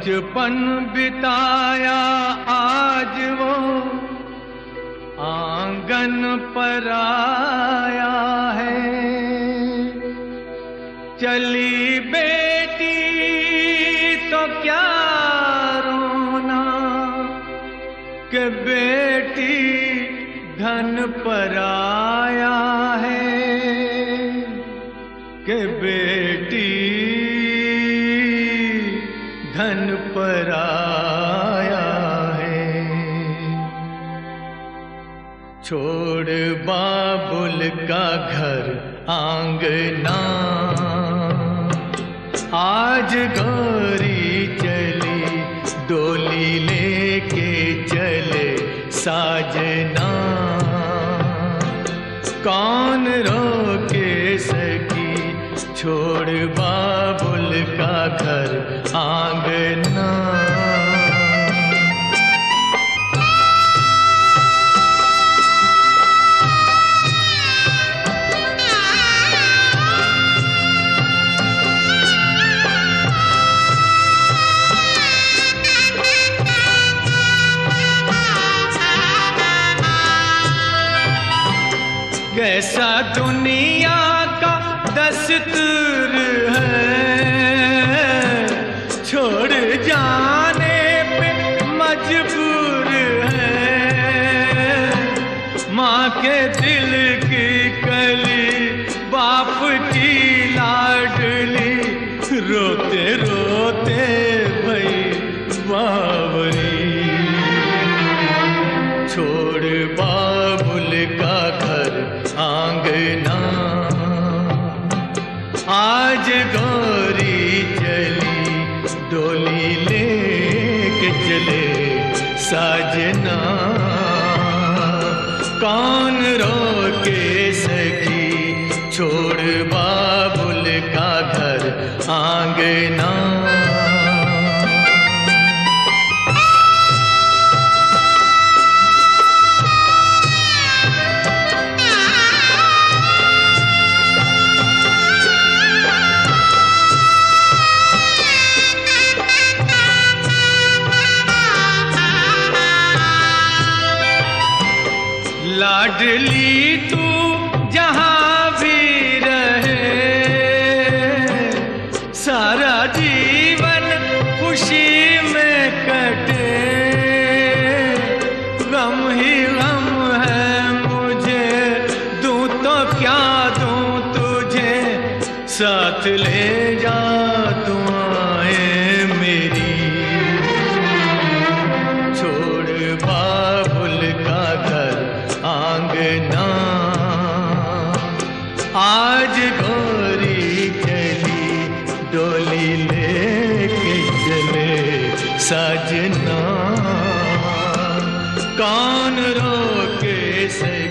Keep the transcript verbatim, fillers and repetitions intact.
बचपन बिताया आज वो आंगन पर आया है। चली बेटी तो क्या रोना कि बेटी धन पर आया है, कि बेटी धन पर आया है। छोड़ बाबुल का घर आंगना, आज गौरी चली डोली लेके चले साजना। कौन रोके सकी छोड़ बाबुल का घर आंगना। कैसा दुनिया का दस्तूर है, छोड़ जाने पे मजबूर है। माँ के दिल की कली, बाप की लाडली, रोते रोते भई बावरी। छोड़ बाबुल का घर आंगना, आज गौरी चली डोली लेके चले साजना। कौन रोके सकी छोड़ बाबुल का घर आंगना। लाडली तू जहाँ भी रहे, सारा जीवन खुशी में कटे। गम ही गम है मुझे, दूं तो क्या दूं तुझे, साथ ले जा दुआएं मेरी। छोड़ बाबुल का घर आंगना, आज गौरी चली डोली लेके चले साजना। कौन रोके से